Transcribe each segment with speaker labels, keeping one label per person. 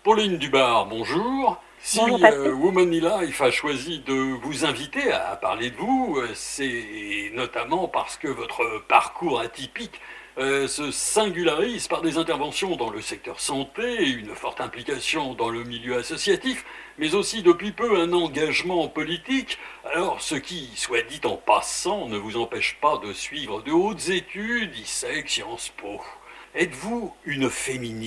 Speaker 1: Pauline Dubar, bonjour. Si
Speaker 2: Bonjour Patrick.
Speaker 1: Woman Life a choisi de vous inviter à parler de vous, c'est notamment parce que votre parcours atypique se singularise par des interventions dans le secteur santé, une forte implication dans le milieu associatif, mais aussi depuis peu un engagement politique. Alors, ce qui, soit dit en passant, ne vous empêche pas de suivre de hautes études, ISEC, Sciences Po. Êtes-vous une féministe ?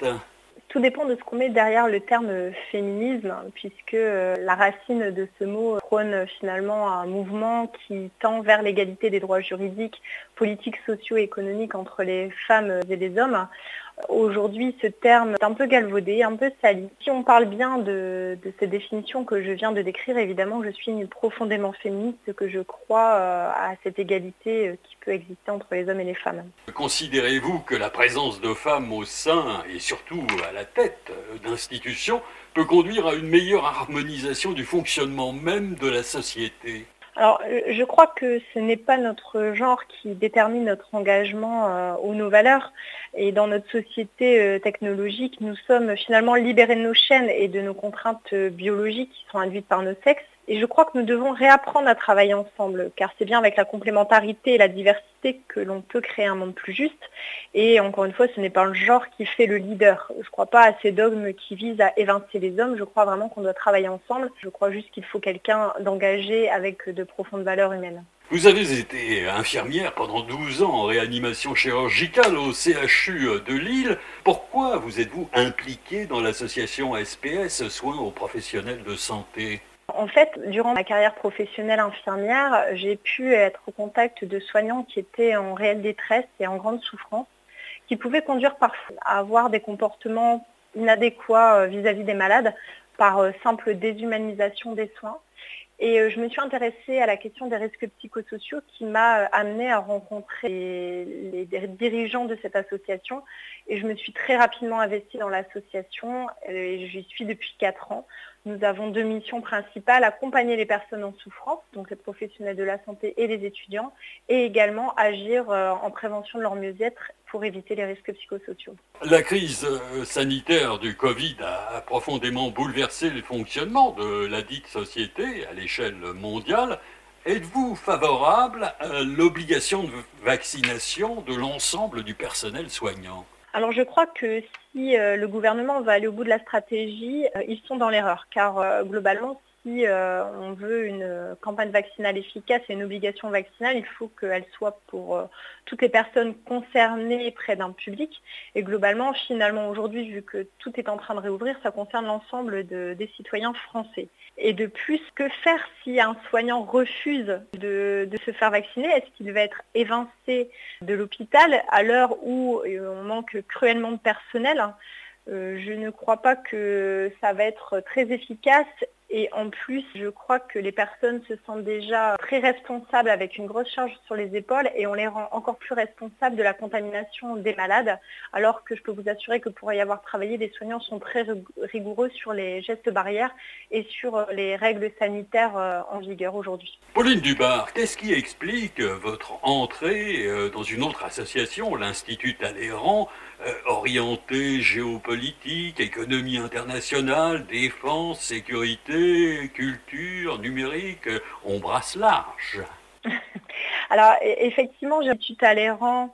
Speaker 2: Tout dépend de ce qu'on met derrière le terme féminisme, puisque la racine de ce mot prône finalement un mouvement qui tend vers l'égalité des droits juridiques, politiques, sociaux et économiques entre les femmes et les hommes. Aujourd'hui, ce terme est un peu galvaudé, un peu sali. Si on parle bien de cette définition que je viens de décrire, évidemment, je suis profondément féministe, que je crois à cette égalité qui peut exister entre les hommes et les femmes.
Speaker 1: Considérez-vous que la présence de femmes au sein et surtout à la tête d'institutions peut conduire à une meilleure harmonisation du fonctionnement même de la société ?
Speaker 2: Alors, je crois que ce n'est pas notre genre qui détermine notre engagement ou nos valeurs. Et dans notre société technologique, nous sommes finalement libérés de nos chaînes et de nos contraintes biologiques qui sont induites par nos sexes. Et je crois que nous devons réapprendre à travailler ensemble, car c'est bien avec la complémentarité et la diversité que l'on peut créer un monde plus juste. Et encore une fois, ce n'est pas le genre qui fait le leader. Je ne crois pas à ces dogmes qui visent à évincer les hommes. Je crois vraiment qu'on doit travailler ensemble. Je crois juste qu'il faut quelqu'un d'engagé avec de profondes valeurs humaines.
Speaker 1: Vous avez été infirmière pendant 12 ans en réanimation chirurgicale au CHU de Lille. Pourquoi vous êtes-vous impliquée dans l'association SPS Soins aux professionnels de santé ?
Speaker 2: En fait, durant ma carrière professionnelle infirmière, j'ai pu être au contact de soignants qui étaient en réelle détresse et en grande souffrance, qui pouvaient conduire parfois à avoir des comportements inadéquats vis-à-vis des malades par simple déshumanisation des soins. Et je me suis intéressée à la question des risques psychosociaux qui m'a amenée à rencontrer les dirigeants de cette association. Et je me suis très rapidement investie dans l'association. J'y suis depuis 4 ans. Nous avons 2 missions principales, accompagner les personnes en souffrance, donc les professionnels de la santé et les étudiants, et également agir en prévention de leur mieux-être pour éviter les risques psychosociaux.
Speaker 1: La crise sanitaire du Covid a profondément bouleversé le fonctionnement de la dite société à l'échelle mondiale. Êtes-vous favorable à l'obligation de vaccination de l'ensemble du personnel soignant ?
Speaker 2: Alors je crois que si le gouvernement va aller au bout de la stratégie, ils sont dans l'erreur, car globalement, si on veut une campagne vaccinale efficace et une obligation vaccinale, il faut qu'elle soit pour toutes les personnes concernées près d'un public. Et globalement, finalement, aujourd'hui, vu que tout est en train de réouvrir, ça concerne l'ensemble des citoyens français. Et de plus, que faire si un soignant refuse de se faire vacciner? Est-ce qu'il va être évincé de l'hôpital à l'heure où on manque cruellement de personnel? Je ne crois pas que ça va être très efficace. Et en plus, je crois que les personnes se sentent déjà très responsables avec une grosse charge sur les épaules et on les rend encore plus responsables de la contamination des malades, alors que je peux vous assurer que pour y avoir travaillé, les soignants sont très rigoureux sur les gestes barrières et sur les règles sanitaires en vigueur aujourd'hui.
Speaker 1: Pauline Dubar, qu'est-ce qui explique votre entrée dans une autre association, l'Institut Talleyrand, orientée géopolitique, économie internationale, défense, sécurité, culture, numérique, on brasse large.
Speaker 2: Alors effectivement, j'ai l'Institut Talleyrand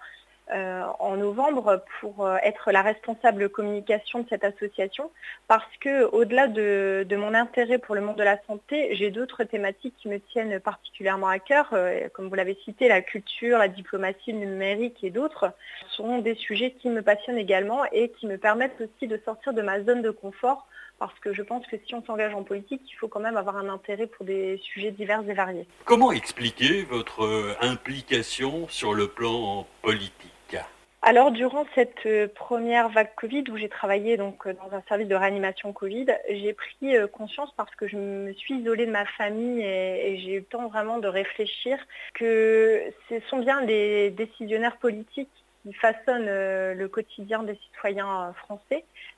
Speaker 2: en novembre pour être la responsable communication de cette association parce que au-delà de mon intérêt pour le monde de la santé, j'ai d'autres thématiques qui me tiennent particulièrement à cœur, comme vous l'avez cité, la culture, la diplomatie, le numérique et d'autres sont des sujets qui me passionnent également et qui me permettent aussi de sortir de ma zone de confort parce que je pense que si on s'engage en politique, il faut quand même avoir un intérêt pour des sujets divers et variés.
Speaker 1: Comment expliquer votre implication sur le plan politique ?
Speaker 2: Alors durant cette première vague Covid où j'ai travaillé donc dans un service de réanimation Covid, j'ai pris conscience parce que je me suis isolée de ma famille et j'ai eu le temps vraiment de réfléchir que ce sont bien les décisionnaires politiques qui façonnent le quotidien des citoyens français.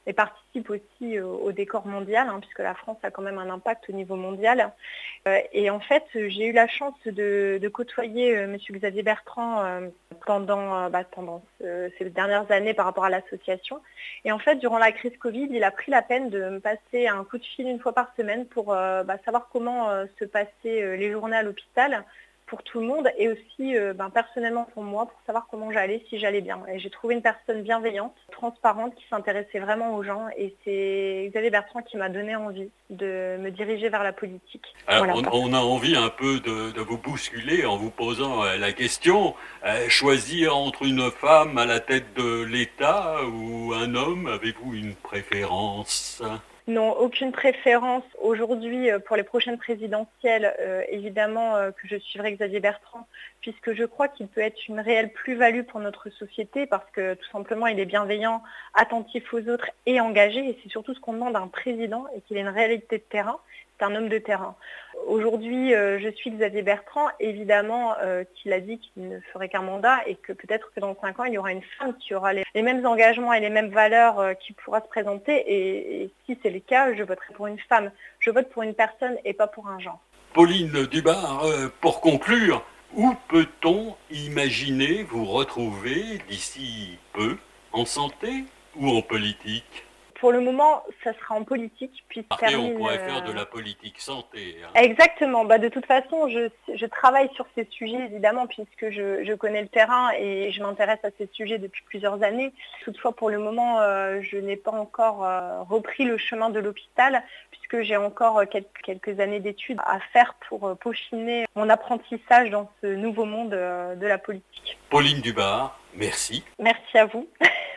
Speaker 2: et participe aussi au décor mondial, puisque la France a quand même un impact au niveau mondial. Et en fait, j'ai eu la chance de côtoyer M. Xavier Bertrand pendant ces dernières années par rapport à l'association. Et en fait, durant la crise Covid, il a pris la peine de me passer un coup de fil une fois par semaine pour savoir comment se passaient les journées à l'hôpital pour tout le monde et aussi personnellement pour moi, pour savoir comment j'allais, si j'allais bien. Et j'ai trouvé une personne bienveillante, transparente, qui s'intéressait vraiment aux gens, et c'est Xavier Bertrand qui m'a donné envie de me diriger vers la politique.
Speaker 1: Alors,
Speaker 2: Voilà.
Speaker 1: on a envie un peu de vous bousculer en vous posant la question, choisir entre une femme à la tête de l'État ou un homme, avez-vous une préférence?
Speaker 2: Non, aucune préférence. Aujourd'hui, pour les prochaines présidentielles, évidemment que je suivrai Xavier Bertrand, puisque je crois qu'il peut être une réelle plus-value pour notre société, parce que tout simplement, il est bienveillant, attentif aux autres et engagé. Et c'est surtout ce qu'on demande à un président, et qu'il ait une réalité de terrain. C'est un homme de terrain. Aujourd'hui, je suis Xavier Bertrand, évidemment qu'il a dit qu'il ne ferait qu'un mandat et que peut-être que dans 5 ans, il y aura une femme qui aura les mêmes engagements et les mêmes valeurs qui pourra se présenter. Et si c'est le cas, je voterai pour une femme. Je vote pour une personne et pas pour un genre.
Speaker 1: Pauline Dubar, pour conclure, où peut-on imaginer vous retrouver d'ici peu, en santé ou en politique?
Speaker 2: Pour le moment, ça sera en politique, puis
Speaker 1: Après, on pourrait faire de la politique santé.
Speaker 2: Exactement. De toute façon, je travaille sur ces sujets, évidemment, puisque je connais le terrain et je m'intéresse à ces sujets depuis plusieurs années. Toutefois, pour le moment, je n'ai pas encore repris le chemin de l'hôpital, puisque j'ai encore quelques années d'études à faire pour peaufiner mon apprentissage dans ce nouveau monde de la politique.
Speaker 1: Pauline Dubar, merci.
Speaker 2: Merci à vous.